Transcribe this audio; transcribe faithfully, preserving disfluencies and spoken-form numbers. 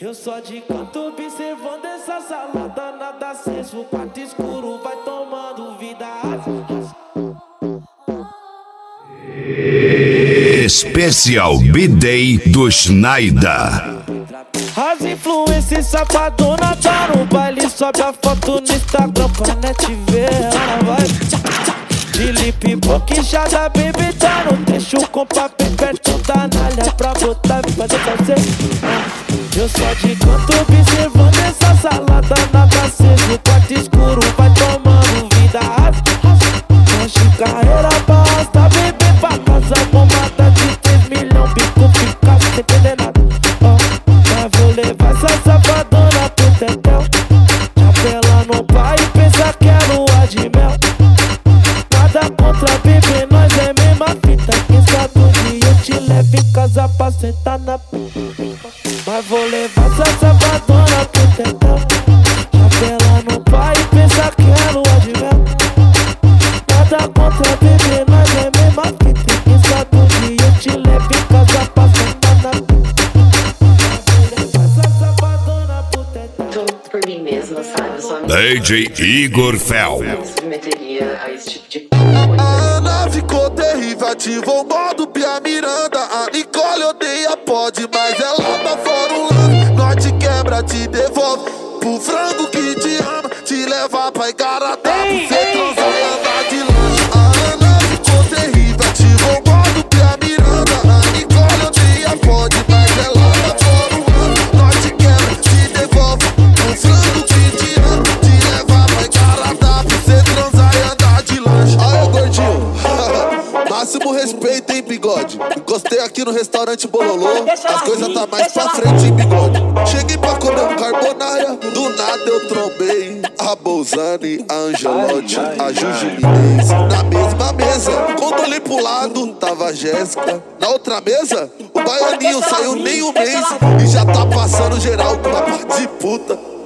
Eu só de canto observando essa salada, nada aceso, o quarto escuro vai tomando vida. Especial B-Day do Schneider. As influências safadona tá no baile, sobe a foto no Instagram pra net ver. Ela vai de lip boquejada, baby, tá no trecho com papo perto da nalha pra botar e fazer fazer. Eu só de canto observando essa salada, nada aceso, o quarto escuro vai tomando vida. Enche carreira pra arrastar, bebê pra casa, bomada de três milhões, bico fica sem entender nada. Mas vou levar essa safadona pro tetel, chapela no pai e pensa que é lua de mel. Nada contra bebê, nós é mesma fita, quem sabe um dia eu te levo em casa pra sentar na puta. Mas vou levar essa safadona pro tetel, chapela no pai e pensa que é lua de mel. Nada contra bebê, nós é mesma fita, quem sabe um dia eu te levo em casa pra sentar na puta. Por mim mesma, sabe? Eu só me D J Igor Fel. submeteria a esse tipo de A Ana ficou terrível, ativou o modo Pia Miranda. A Nicole odeia, pode, mas ela tá fora um lance. Norte quebra, te devolve pro frango que te ama, te leva pra Igaratá, pra cê transar e andar de lanche. A Ana ficou terrível, ativou o modo Pia Miranda. A Nicole odeia, pode, mas ela tá fora um lance. Norte quebra, te devolve pro frango que te ama, te leva pra Igaratá, pra cê transar e andar de lanche. Aê, gordinho, máximo respeito, hein, bigode. Encostei aqui no restaurante Bololô, as coisas tá mais pra frente, hein, bigode. Cheguei pra comer um carbonara, do nada eu trombei a Bolzani, a Angelotti, a Juju Minez. Na mesma mesa, quando olhei pro lado, tava a Jéssica. Na outra mesa, o baianinho saiu nem um mês e já tá passando geral com uma parte de puta.